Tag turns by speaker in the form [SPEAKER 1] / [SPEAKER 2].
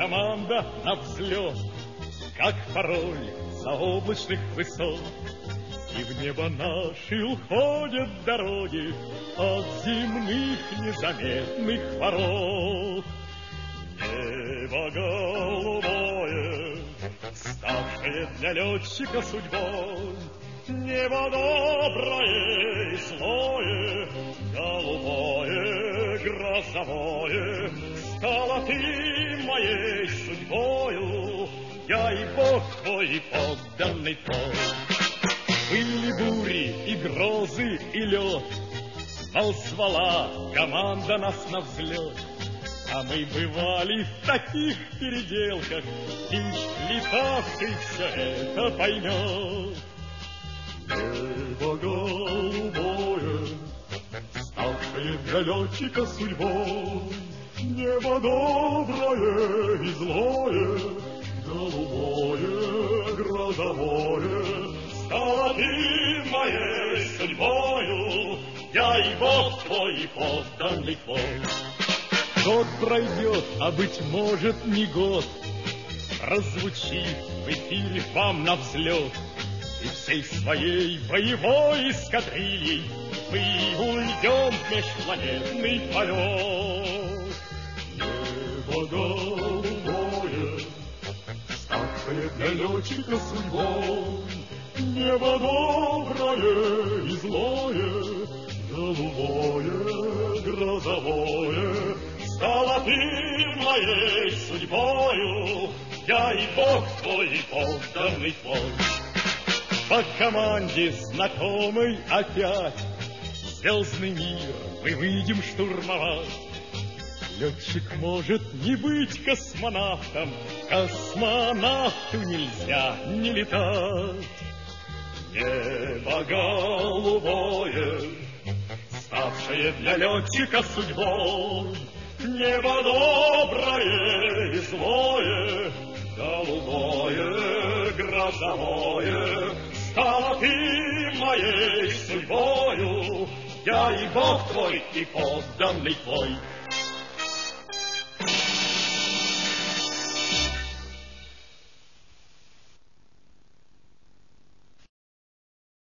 [SPEAKER 1] команда на взлет, как пароль заоблачных высот. И в небо наши уходят дороги от земных незаметных ворот. Небо голубое, ставшее для летчика судьбой, небо доброе и злое, голубое, грозовое, стало ты моей судьбою, я и Бог твой, и подданный твой. Были бури и грозы и лед, но звала команда нас на взлет. А мы бывали в таких переделках, лишь летавший все это поймет. Небо голубое, ставшее для летчика судьбой, небо доброе и злое, голубое, грозовое, стало ты моей судьбою, я и Бог твой, и подданный твой. Год пройдет, а быть может не год, прозвучит в эфире вам на взлет, и всей своей боевой эскадрильей мы уйдем в межпланетный полет. Небо голубое, ставшее для летчика судьбой, небо доброе и злое, голубое, грозовое, стала ты моей судьбою, я и Бог твой, и подданный твой. По команде знакомой опять звездный мир мы выйдем штурмовать. Летчик может не быть космонавтом, космонавту нельзя не летать. Небо голубое, ставшее для летчика судьбой, небо доброе и злое, голубое, грозовое, стала ты моей судьбою, я и Бог твой, и подданный твой.